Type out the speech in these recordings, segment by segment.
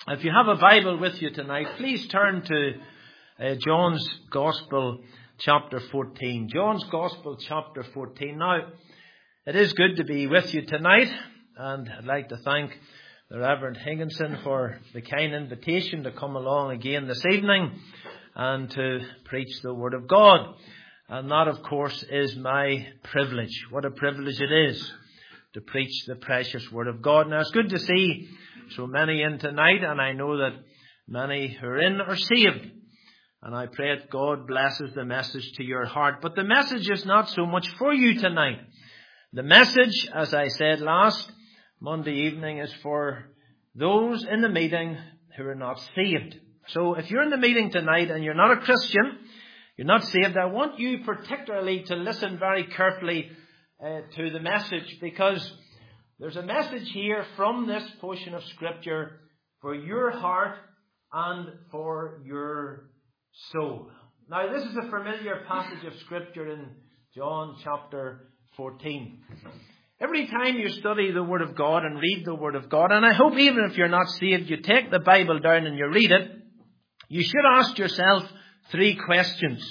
If you have a Bible with you tonight, please turn to John's Gospel, chapter 14. John's Gospel, chapter 14. Now, it is good to be with you tonight, and I'd like to thank the Reverend Higginson for the kind invitation to come along again this evening and to preach the Word of God. And that, of course, is my privilege. What a privilege it is to preach the precious Word of God. Now, it's good to see so many in tonight, and I know that many who are in are saved. And I pray that God blesses the message to your heart. But the message is not so much for you tonight. The message, as I said last Monday evening, is for those in the meeting who are not saved. So if you're in the meeting tonight and you're not a Christian, you're not saved, I want you particularly to listen very carefully to the message, because there's a message here from this portion of Scripture for your heart and for your soul. Now, this is a familiar passage of Scripture in John chapter 14. Every time you study the Word of God and read the Word of God, and I hope even if you're not saved, you take the Bible down and you read it, you should ask yourself 3 questions.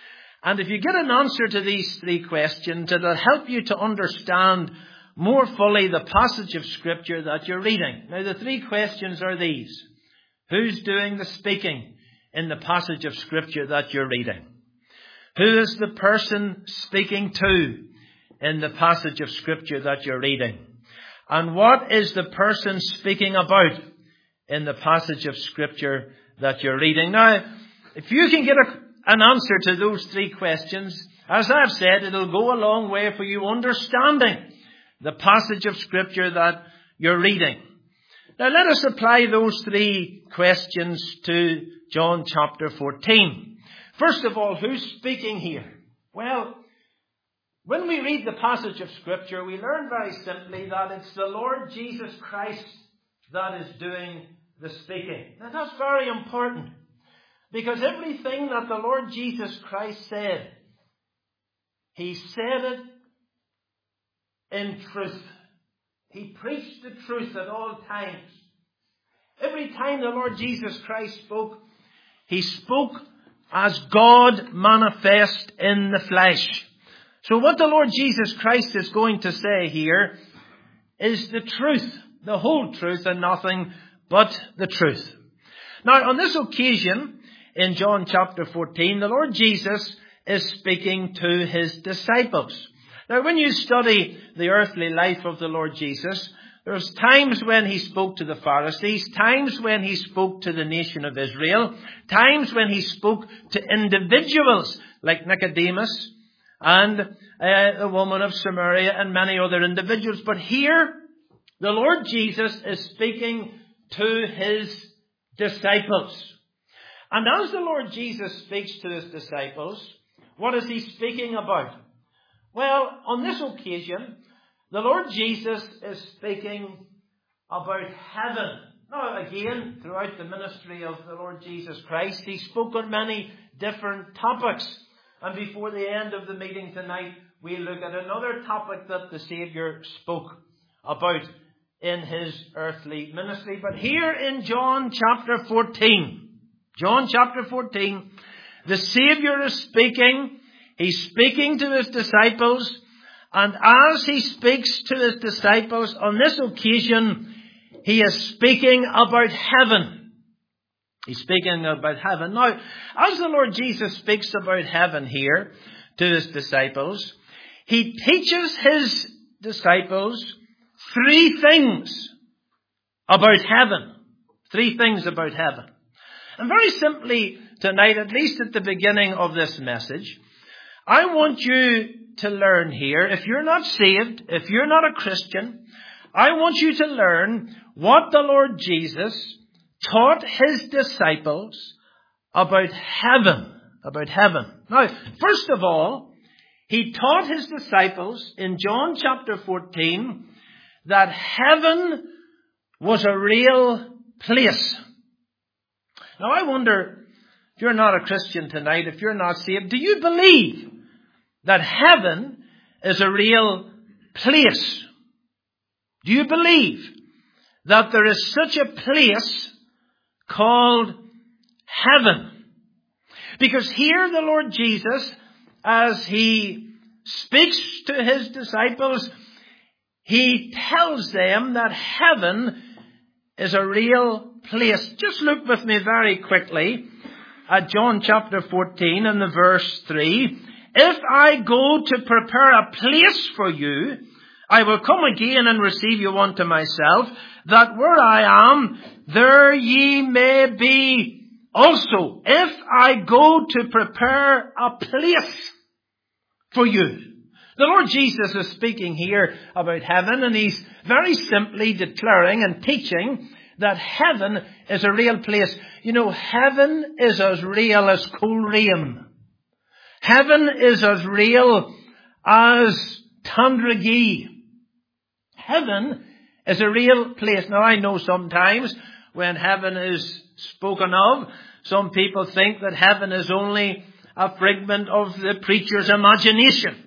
And if you get an answer to these 3 questions, it'll help you to understand more fully the passage of Scripture that you're reading. Now, the 3 questions are these. Who's doing the speaking in the passage of Scripture that you're reading? Who is the person speaking to in the passage of Scripture that you're reading? And what is the person speaking about in the passage of Scripture that you're reading? Now, if you can get an answer to those 3 questions, as I've said, it'll go a long way for you understanding the passage of Scripture that you're reading. Now, let us apply those 3 questions to John chapter 14. First of all, who's speaking here? Well, when we read the passage of Scripture, we learn very simply that it's the Lord Jesus Christ that is doing the speaking. Now, that's very important, because everything that the Lord Jesus Christ said, He said it in truth. He preached the truth at all times. Every time the Lord Jesus Christ spoke, He spoke as God manifest in the flesh. So what the Lord Jesus Christ is going to say here is the truth, the whole truth, and nothing but the truth. Now, on this occasion, in John chapter 14, the Lord Jesus is speaking to His disciples. Now, when you study the earthly life of the Lord Jesus, there's times when He spoke to the Pharisees, times when He spoke to the nation of Israel, times when He spoke to individuals like Nicodemus and the woman of Samaria and many other individuals. But here, the Lord Jesus is speaking to His disciples. And as the Lord Jesus speaks to His disciples, what is He speaking about? Well, on this occasion, the Lord Jesus is speaking about heaven. Now, again, throughout the ministry of the Lord Jesus Christ, He spoke on many different topics. And before the end of the meeting tonight, we'll look at another topic that the Saviour spoke about in His earthly ministry. But here in John chapter 14, the Saviour is speaking. He's speaking to His disciples, and as He speaks to His disciples on this occasion, He is speaking about heaven. He's speaking about heaven. Now, as the Lord Jesus speaks about heaven here to His disciples, He teaches His disciples 3 things about heaven. 3 things about heaven. And very simply tonight, at least at the beginning of this message, I want you to learn here, if you're not saved, if you're not a Christian, I want you to learn what the Lord Jesus taught His disciples about heaven. About heaven. Now, first of all, He taught His disciples in John chapter 14 that heaven was a real place. Now, I wonder, if you're not a Christian tonight, if you're not saved, do you believe that heaven is a real place? Do you believe that there is such a place called heaven. Because here the Lord Jesus, as he speaks to his disciples, he tells them that heaven is a real place. Just look with me very quickly at John chapter 14 and the verse 3. If I go to prepare a place for you, I will come again and receive you unto myself, that where I am, there ye may be also. If I go to prepare a place for you. The Lord Jesus is speaking here about heaven, and he's very simply declaring and teaching that heaven is a real place. You know, heaven is as real as Coleraine. Heaven is as real as Tandragee. Heaven is a real place. Now, I know sometimes when heaven is spoken of, some people think that heaven is only a figment of the preacher's imagination.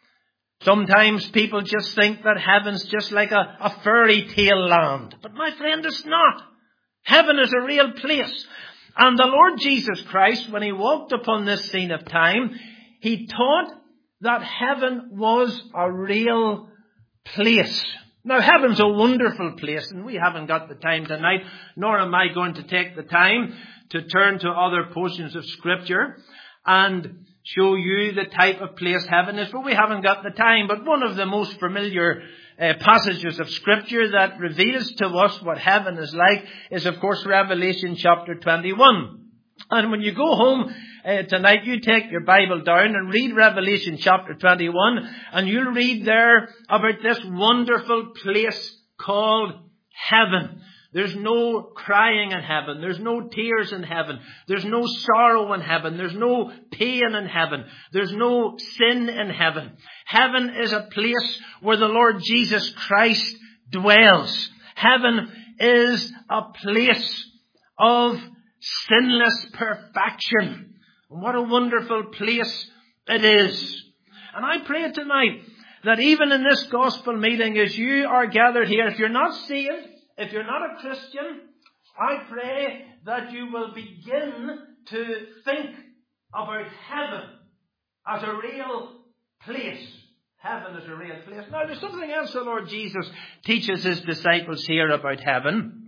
Sometimes people just think that heaven's just like a fairy tale land. But my friend, it's not. Heaven is a real place. And the Lord Jesus Christ, when he walked upon this scene of time, he taught that heaven was a real place. Now, heaven's a wonderful place, and we haven't got the time tonight, nor am I going to take the time to turn to other portions of Scripture and show you the type of place heaven is, but we haven't got the time. But one of the most familiar passages of Scripture that reveals to us what heaven is like is, of course, Revelation chapter 21. And when you go home tonight, you take your Bible down and read Revelation chapter 21, and you'll read there about this wonderful place called heaven. There's no crying in heaven. There's no tears in heaven. There's no sorrow in heaven. There's no pain in heaven. There's no sin in heaven. Heaven is a place where the Lord Jesus Christ dwells. Heaven is a place of sinless perfection. What a wonderful place it is. And I pray tonight that even in this gospel meeting, as you are gathered here, if you're not saved, if you're not a Christian, I pray that you will begin to think about heaven as a real place. Heaven is a real place. Now, there's something else the Lord Jesus teaches his disciples here about heaven.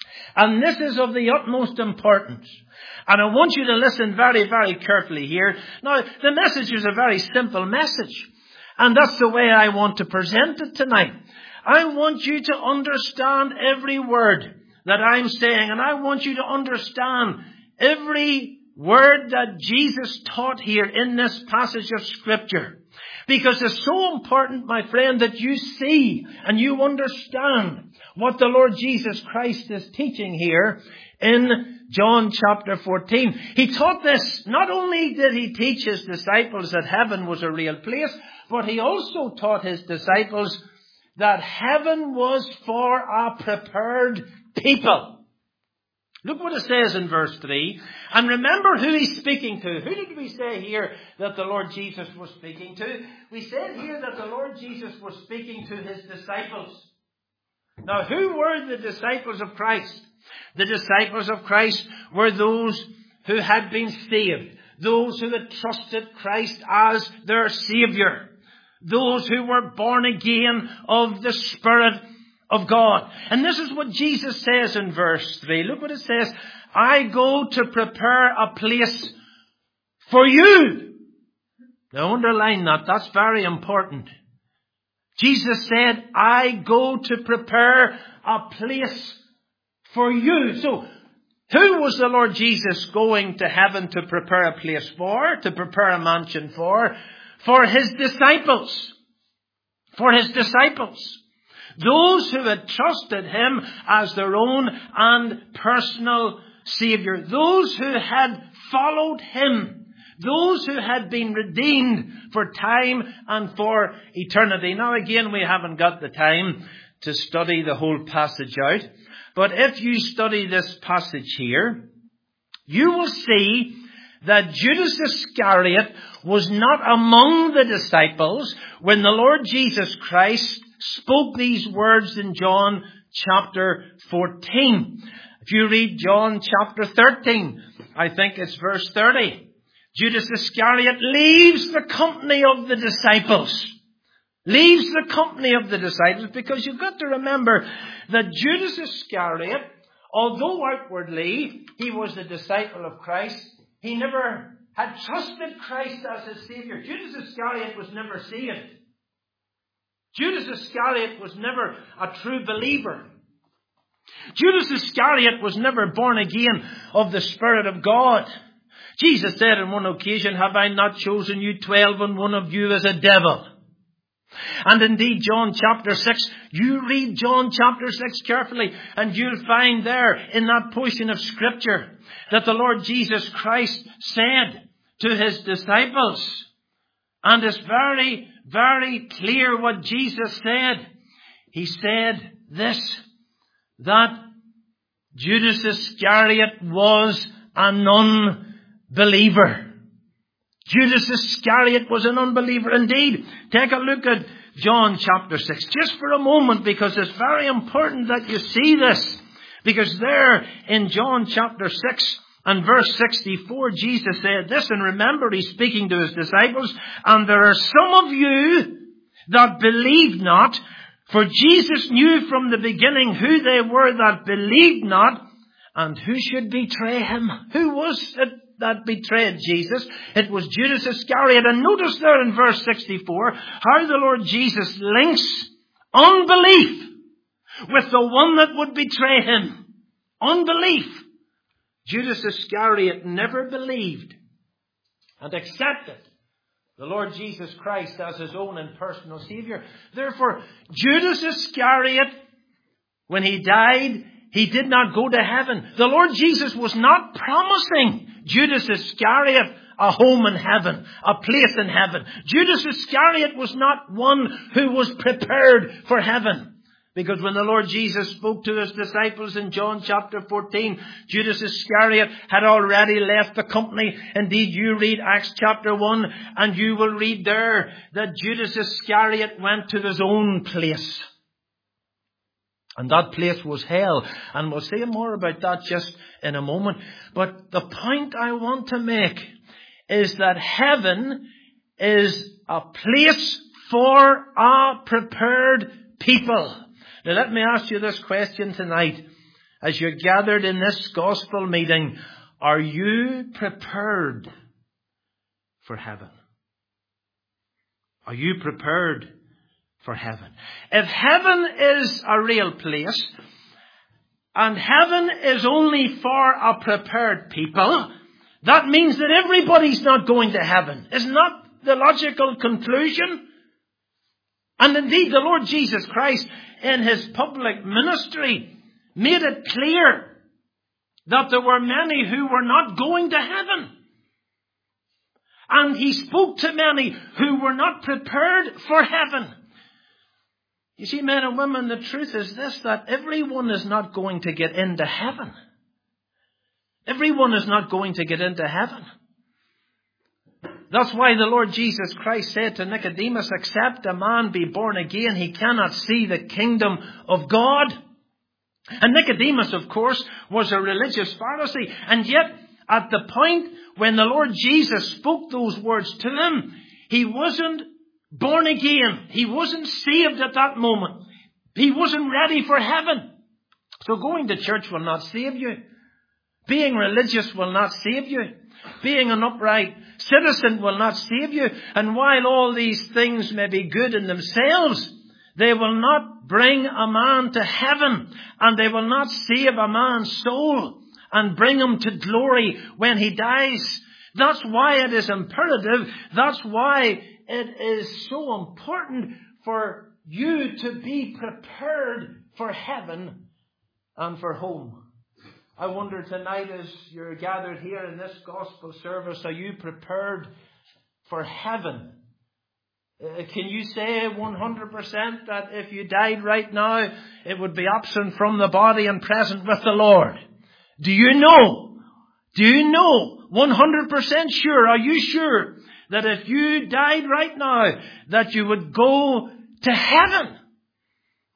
And this is of the utmost importance. And I want you to listen very, very carefully here. Now, the message is a very simple message. And that's the way I want to present it tonight. I want you to understand every word that I'm saying. And I want you to understand every word that Jesus taught here in this passage of Scripture. Because it's so important, my friend, that you see and you understand what the Lord Jesus Christ is teaching here in John chapter 14. He taught this. Not only did he teach his disciples that heaven was a real place, but he also taught his disciples that heaven was for a prepared people. Look what it says in verse 3. And remember who he's speaking to. Who did we say here that the Lord Jesus was speaking to? We said here that the Lord Jesus was speaking to his disciples. Now, who were the disciples of Christ? The disciples of Christ were those who had been saved. Those who had trusted Christ as their Savior. Those who were born again of the Spirit of God. And this is what Jesus says in verse 3. Look what it says. I go to prepare a place for you. Now underline that. That's very important. Jesus said, I go to prepare a place for you. So, who was the Lord Jesus going to heaven to prepare a place for? To prepare a mansion for? For his disciples. For his disciples. Those who had trusted him as their own and personal Savior. Those who had followed him. Those who had been redeemed for time and for eternity. Now again, we haven't got the time to study the whole passage out. But if you study this passage here, you will see that Judas Iscariot was not among the disciples when the Lord Jesus Christ spoke these words in John chapter 14. If you read John chapter 13, I think it's verse 30, Judas Iscariot leaves the company of the disciples. Leaves the company of the disciples, because you've got to remember that Judas Iscariot, although outwardly he was a disciple of Christ, he never had trusted Christ as his Savior. Judas Iscariot was never saved. Judas Iscariot was never a true believer. Judas Iscariot was never born again of the Spirit of God. Jesus said on one occasion, "Have I not chosen you 12, and one of you is a devil?" And indeed, John chapter 6, you read John chapter 6 carefully, and you'll find there in that portion of Scripture that the Lord Jesus Christ said to his disciples, and it's very, very clear what Jesus said. He said this, that Judas Iscariot was an unbeliever. Judas Iscariot was an unbeliever indeed. Take a look at John chapter 6, just for a moment, because it's very important that you see this. Because there in John chapter 6 and verse 64, Jesus said this, and remember, he's speaking to his disciples, "And there are some of you that believe not, for Jesus knew from the beginning who they were that believed not, and who should betray him." Who was it that betrayed Jesus? It was Judas Iscariot. And notice there in verse 64 how the Lord Jesus links unbelief with the one that would betray him. Unbelief. Judas Iscariot never believed and accepted the Lord Jesus Christ as his own and personal Savior. Therefore, Judas Iscariot, when he died, he did not go to heaven. The Lord Jesus was not promising Judas Iscariot a home in heaven, a place in heaven. Judas Iscariot was not one who was prepared for heaven. Because when the Lord Jesus spoke to his disciples in John chapter 14, Judas Iscariot had already left the company. Indeed, you read Acts chapter 1 and you will read there that Judas Iscariot went to his own place. And that place was hell. And we'll say more about that just in a moment. But the point I want to make is that heaven is a place for a prepared people. Now let me ask you this question tonight. As you're gathered in this gospel meeting, are you prepared for heaven? Are you prepared for heaven? If heaven is a real place, and heaven is only for a prepared people, that means that everybody's not going to heaven. Isn't that the logical conclusion? And indeed, the Lord Jesus Christ, in his public ministry, made it clear that there were many who were not going to heaven. And he spoke to many who were not prepared for heaven. You see, men and women, the truth is this, that everyone is not going to get into heaven. Everyone is not going to get into heaven. That's why the Lord Jesus Christ said to Nicodemus, "Except a man be born again, he cannot see the kingdom of God." And Nicodemus, of course, was a religious Pharisee. And yet, at the point when the Lord Jesus spoke those words to him, he wasn't born again. He wasn't saved at that moment. He wasn't ready for heaven. So going to church will not save you. Being religious will not save you. Being an upright citizen will not save you. And while all these things may be good in themselves, they will not bring a man to heaven, and they will not save a man's soul and bring him to glory when he dies. That's why it is imperative. That's why it is so important for you to be prepared for heaven and for home. I wonder tonight, as you're gathered here in this gospel service, are you prepared for heaven? Can you say 100% that if you died right now, it would be absent from the body and present with the Lord? Do you know? Do you know 100% sure? Are you sure that if you died right now, that you would go to heaven?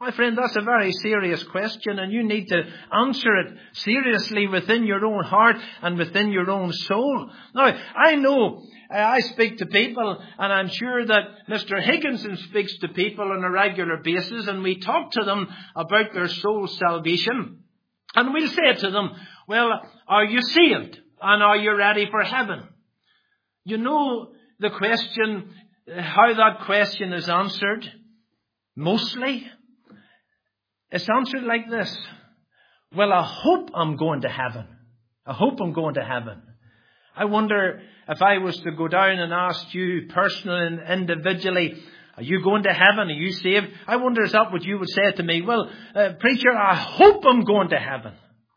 My friend, that's a very serious question, and you need to answer it seriously within your own heart and within your own soul. Now, I know I speak to people, and I'm sure that Mr. Higginson speaks to people on a regular basis, and we talk to them about their soul salvation. And we'll say to them, well, are you saved? And are you ready for heaven? You know the question, how that question is answered? Mostly, it's answered like this. Well, I hope I'm going to heaven. I hope I'm going to heaven. I wonder if I was to go down and ask you personally and individually, are you going to heaven? Are you saved? I wonder is that what you would say to me? Well, preacher, I hope I'm going to heaven.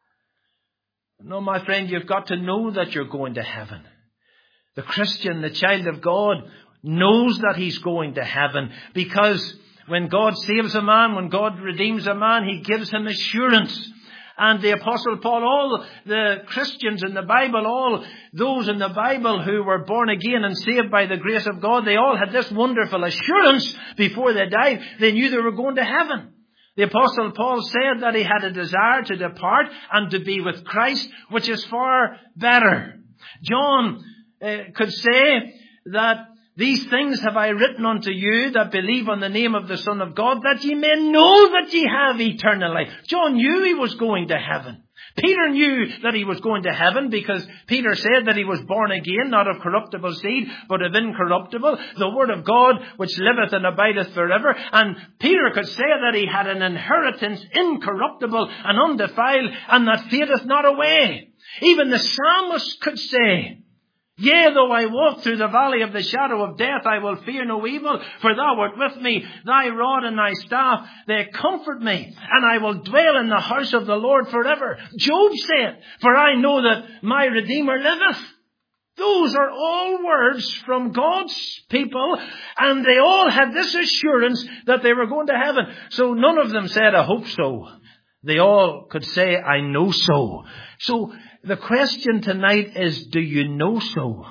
No, my friend, you've got to know that you're going to heaven. The Christian, the child of God, knows that he's going to heaven, because when God saves a man, when God redeems a man, he gives him assurance. And the Apostle Paul, all the Christians in the Bible, all those in the Bible who were born again and saved by the grace of God, they all had this wonderful assurance before they died. They knew they were going to heaven. The Apostle Paul said that he had a desire to depart and to be with Christ, which is far better. John could say that these things have I written unto you that believe on the name of the Son of God, that ye may know that ye have eternal life. John knew he was going to heaven. Peter knew that he was going to heaven, because Peter said that he was born again, not of corruptible seed, but of incorruptible, the word of God which liveth and abideth forever. And Peter could say that he had an inheritance incorruptible and undefiled, and that fadeth not away. Even the psalmist could say, yea, though I walk through the valley of the shadow of death, I will fear no evil, for thou art with me. Thy rod and thy staff, they comfort me, and I will dwell in the house of the Lord forever. Job said, for I know that my Redeemer liveth. Those are all words from God's people, and they all had this assurance that they were going to heaven. So none of them said, I hope so. They all could say, I know so. So the question tonight is, do you know so?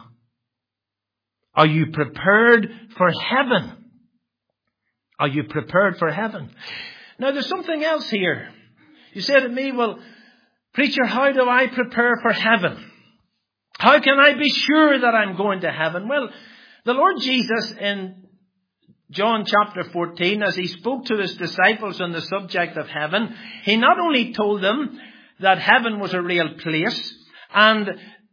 Are you prepared for heaven? Are you prepared for heaven? Now there's something else here. You say to me, well, preacher, how do I prepare for heaven? How can I be sure that I'm going to heaven? Well, the Lord Jesus in John chapter 14, as he spoke to his disciples on the subject of heaven, he not only told them that heaven was a real place and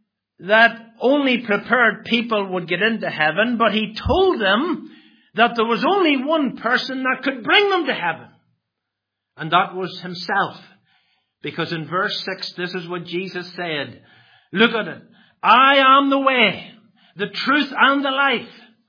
that only prepared people would get into heaven, but he told them that there was only one person that could bring them to heaven. And that was himself. Because in verse 6, this is what Jesus said. Look at it. I am the way, the truth and the life.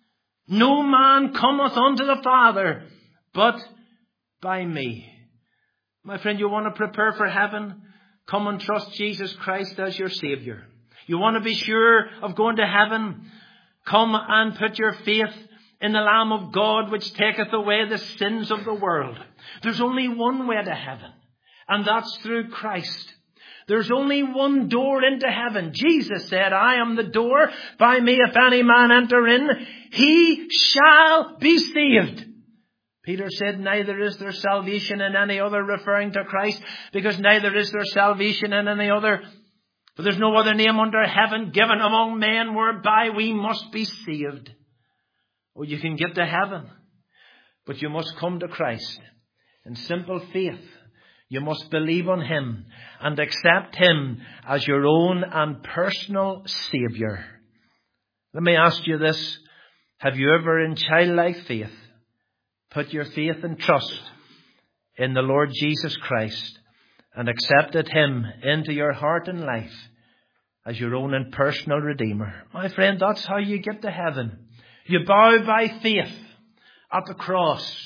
No man cometh unto the Father but by me. My friend, you want to prepare for heaven? Come and trust Jesus Christ as your Savior. You want to be sure of going to heaven? Come and put your faith in the Lamb of God, which taketh away the sins of the world. There's only one way to heaven, and that's through Christ. There's only one door into heaven. Jesus said, I am the door. By me, if any man enter in, he shall be saved. Peter said, neither is there salvation in any other, referring to Christ, because neither is there salvation in any other. For there's no other name under heaven given among men whereby we must be saved. Oh, you can get to heaven, but you must come to Christ in simple faith. You must believe on him and accept him as your own and personal Savior. Let me ask you this. Have you ever in childlike faith put your faith and trust in the Lord Jesus Christ and accepted him into your heart and life as your own and personal Redeemer? My friend, that's how you get to heaven. You bow by faith at the cross.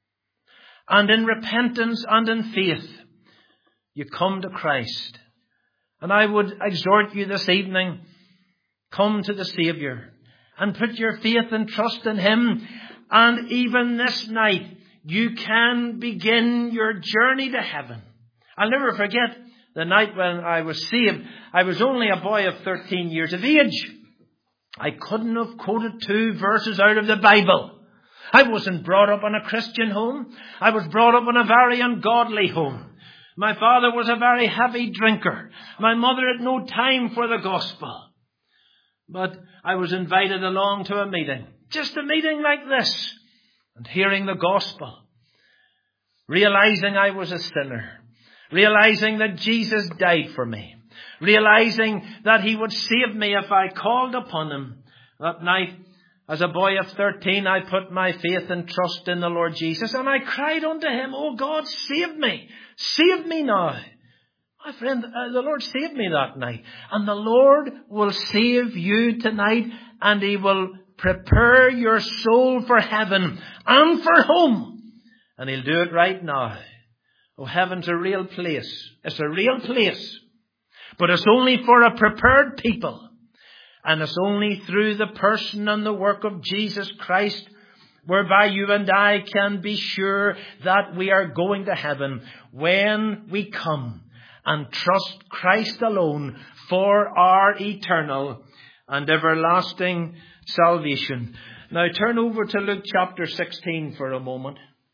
And in repentance and in faith, you come to Christ. And I would exhort you this evening, come to the Savior and put your faith and trust in him. And even this night, you can begin your journey to heaven. I'll never forget the night when I was saved. I was only a boy of 13 years of age. I couldn't have quoted 2 verses out of the Bible. I wasn't brought up in a Christian home. I was brought up in a very ungodly home. My father was a very heavy drinker. My mother had no time for the gospel. But I was invited along to a meeting. Just a meeting like this. And hearing the gospel. Realizing I was a sinner. Realizing that Jesus died for me. Realizing that He would save me if I called upon Him. That night, as a boy of 13, I put my faith and trust in the Lord Jesus. And I cried unto Him, "Oh God, save me. Save me now." My friend, the Lord saved me that night. And the Lord will save you tonight. And He will prepare your soul for heaven and for home. And He'll do it right now. Oh, heaven's a real place. It's a real place. But it's only for a prepared people. And it's only through the person and the work of Jesus Christ whereby you and I can be sure that we are going to heaven when we come and trust Christ alone for our eternal and everlasting salvation. Now turn over to Luke chapter 16 for a moment.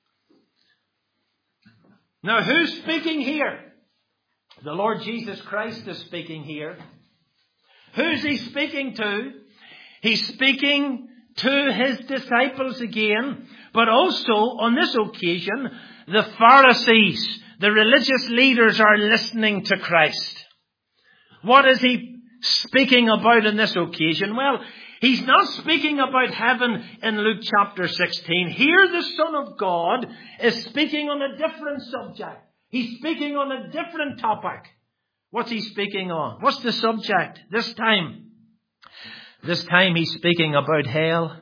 Now who's speaking here? The Lord Jesus Christ is speaking here. Who's He speaking to? He's speaking to His disciples again, but also on this occasion, the Pharisees, the religious leaders, are listening to Christ. What is He speaking about on this occasion? Well, He's not speaking about heaven in Luke chapter 16. Here the Son of God is speaking on a different subject. He's speaking on a different topic. What's He speaking on? What's the subject this time? This time He's speaking about hell.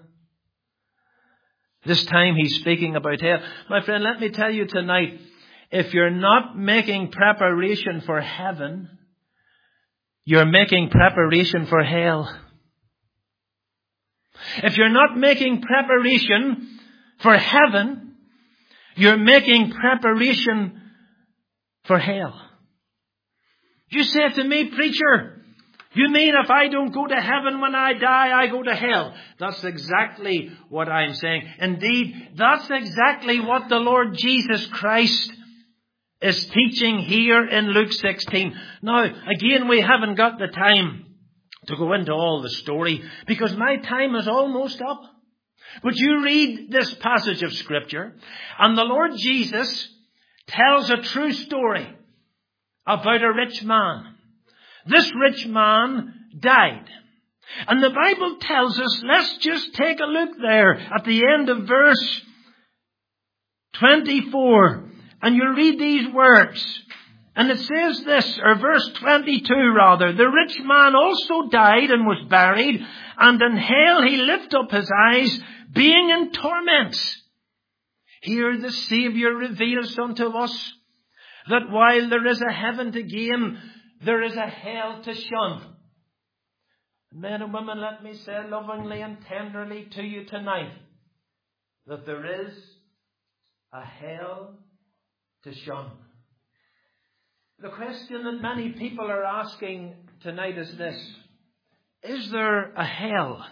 This time He's speaking about hell. My friend, let me tell you tonight, if you're not making preparation for heaven, you're making preparation for hell. If you're not making preparation for heaven, you're making preparation for hell. You say to me, "Preacher, you mean if I don't go to heaven when I die, I go to hell?" That's exactly what I'm saying. Indeed, that's exactly what the Lord Jesus Christ is teaching here in Luke 16. Now, again, we haven't got the time to go into all the story because my time is almost up. But you read this passage of Scripture and the Lord Jesus tells a true story about a rich man. This rich man died. And the Bible tells us, let's just take a look there at the end of verse 24. And you read these words. And it says this, or verse 22 rather. "The rich man also died and was buried. And in hell he lifted up his eyes, being in torments." Here the Saviour reveals unto us that while there is a heaven to gain, there is a hell to shun. Men and women, let me say lovingly and tenderly to you tonight that there is a hell to shun. The question that many people are asking tonight is this: is there a hell?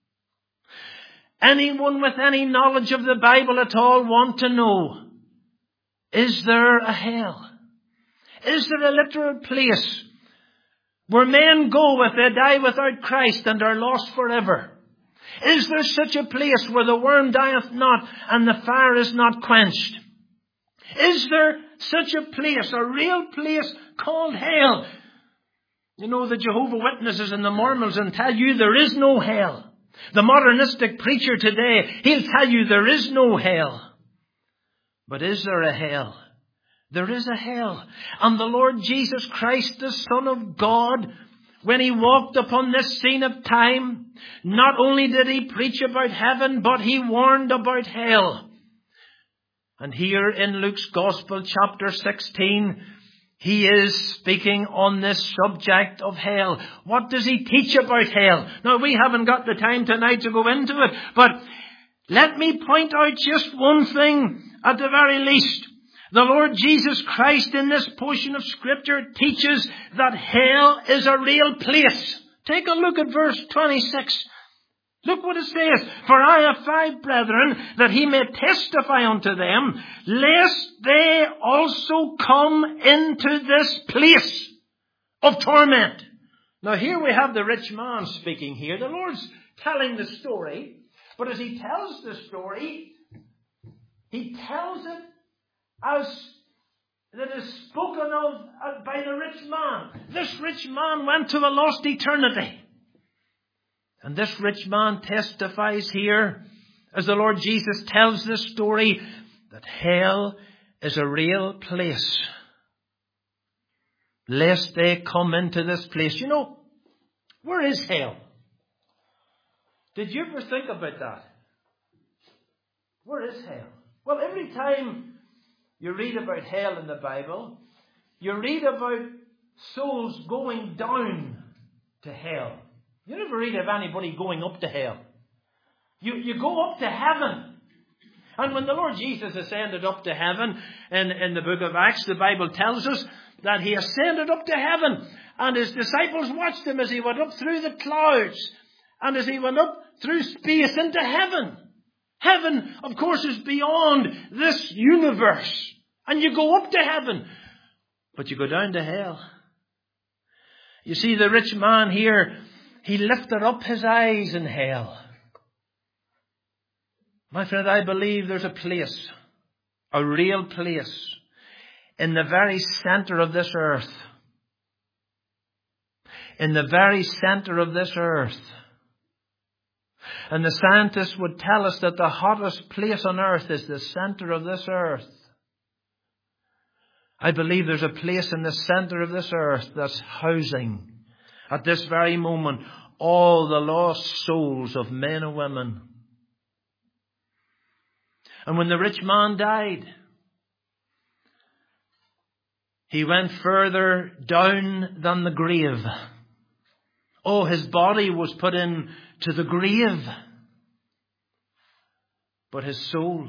Anyone with any knowledge of the Bible at all want to know, is there a hell? Is there a literal place where men go if they die without Christ and are lost forever? Is there such a place where the worm dieth not and the fire is not quenched? Is there such a place, a real place called hell? You know, the Jehovah's Witnesses and the Mormons will tell you there is no hell. The modernistic preacher today, he'll tell you there is no hell. But is there a hell? There is a hell. And the Lord Jesus Christ, the Son of God, when He walked upon this scene of time, not only did He preach about heaven, but He warned about hell. And here in Luke's Gospel, chapter 16, He is speaking on this subject of hell. What does He teach about hell? Now, we haven't got the time tonight to go into it, but let me point out just one thing at the very least. The Lord Jesus Christ in this portion of Scripture teaches that hell is a real place. Take a look at verse 26. Look what it says. For I have 5 brethren, that he may testify unto them, lest they also come into this place of torment. Now here we have the rich man speaking here. The Lord's telling the story. But as he tells the story, he tells it as that is spoken of by the rich man. This rich man went to a lost eternity. And this rich man testifies here, as the Lord Jesus tells this story, that hell is a real place. Lest they come into this place. You know, where is hell? Did you ever think about that? Where is hell? Well, every time you read about hell in the Bible, you read about souls going down to hell. You never read of anybody going up to hell. You go up to heaven. And when the Lord Jesus ascended up to heaven in the book of Acts, the Bible tells us that he ascended up to heaven. And his disciples watched him as he went up through the clouds. And as he went up through space into heaven. Heaven, of course, is beyond this universe. And you go up to heaven. But you go down to hell. You see, the rich man here, he lifted up his eyes in hell. My friend, I believe there's a place, a real place, in the very center of this earth. In the very center of this earth. And the scientists would tell us that the hottest place on earth is the center of this earth. I believe there's a place in the center of this earth that's housing, at this very moment, all the lost souls of men and women. And when the rich man died, he went further down than the grave. Oh, his body was put into the grave. But his soul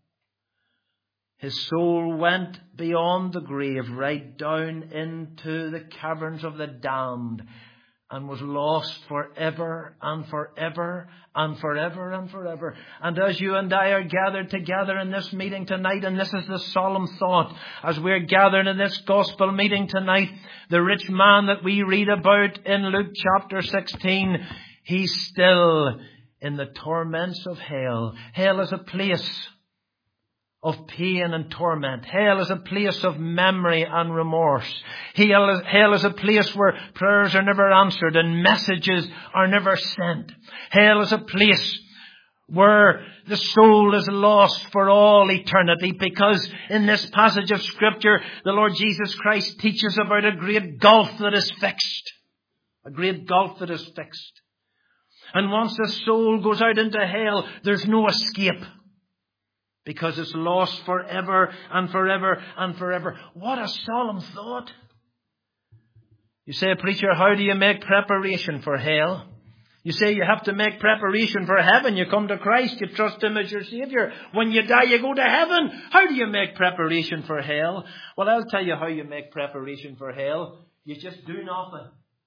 went beyond the grave, right down into the caverns of the damned, and was lost forever and forever and forever and forever. And as you and I are gathered together in this meeting tonight, and this is the solemn thought, as we're gathered in this gospel meeting tonight, the rich man that we read about in Luke chapter 16, he's still in the torments of hell. Hell is a place of pain and torment. Hell is a place of memory and remorse. Hell is a place where prayers are never answered and messages are never sent. Hell is a place where the soul is lost for all eternity, because in this passage of Scripture, the Lord Jesus Christ teaches about a great gulf that is fixed. A great gulf that is fixed. And once the soul goes out into hell, there's no escape. Because it's lost forever and forever and forever. What a solemn thought. You say, preacher, how do you make preparation for hell? You say you have to make preparation for heaven. You come to Christ, you trust Him as your Savior. When you die, you go to heaven. How do you make preparation for hell? Well, I'll tell you how you make preparation for hell. You just do nothing.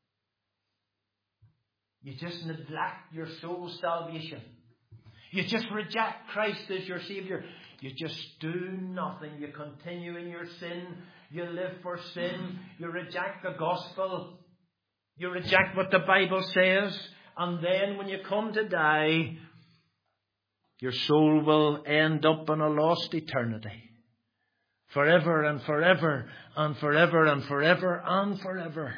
You just neglect your soul's salvation. You just reject Christ as your Savior. You just do nothing. You continue in your sin. You live for sin. You reject the gospel. You reject what the Bible says. And then when you come to die, your soul will end up in a lost eternity. Forever and forever and forever and forever and forever.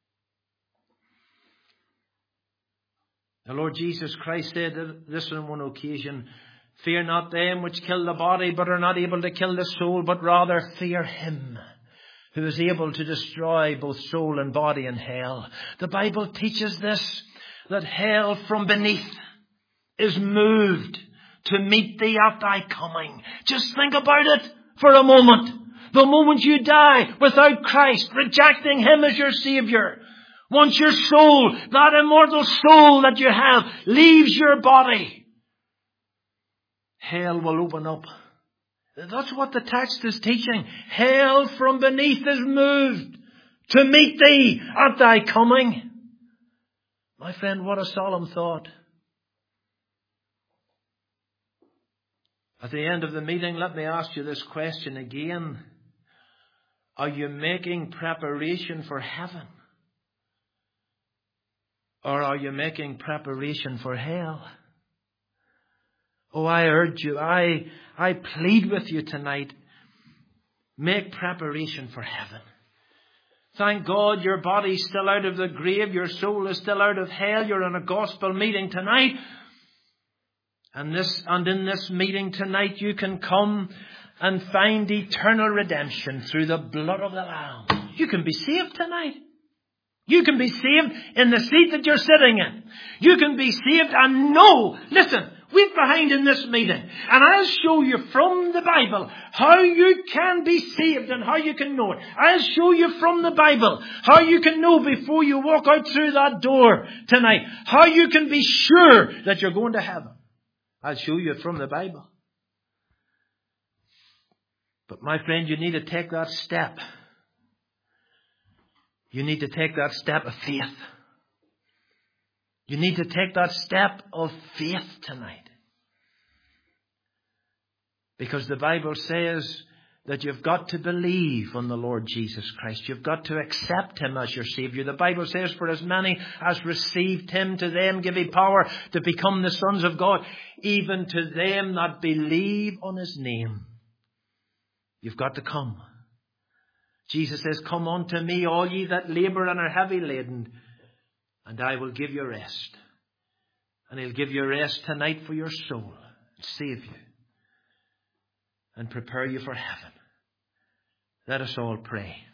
The Lord Jesus Christ said this on one occasion, fear not them which kill the body, but are not able to kill the soul, but rather fear Him who is able to destroy both soul and body in hell. The Bible teaches this, that hell from beneath is moved to meet thee at thy coming. Just think about it for a moment. The moment you die without Christ, rejecting Him as your Savior, once your soul, that immortal soul that you have, leaves your body, hell will open up. That's what the text is teaching. Hell from beneath is moved to meet thee at thy coming. My friend, what a solemn thought. At the end of the meeting, let me ask you this question again. Are you making preparation for heaven? Or are you making preparation for hell? Oh, I urge you, I plead with you tonight, make preparation for heaven. Thank God your body's still out of the grave, your soul is still out of hell, you're in a gospel meeting tonight. And in this meeting tonight you can come and find eternal redemption through the blood of the Lamb. You can be saved tonight. You can be saved in the seat that you're sitting in. You can be saved and know, listen, wait behind in this meeting and I'll show you from the Bible how you can be saved and how you can know it. I'll show you from the Bible how you can know before you walk out through that door tonight. How you can be sure that you're going to heaven. I'll show you it from the Bible. But my friend, you need to take that step. You need to take that step of faith. You need to take that step of faith tonight. Because the Bible says that you've got to believe on the Lord Jesus Christ. You've got to accept Him as your Savior. The Bible says, for as many as received Him, to them give He power to become the sons of God, even to them that believe on His name. You've got to come. Jesus says, come unto me, all ye that labour and are heavy laden, and I will give you rest. And He'll give you rest tonight for your soul, and save you, and prepare you for heaven. Let us all pray.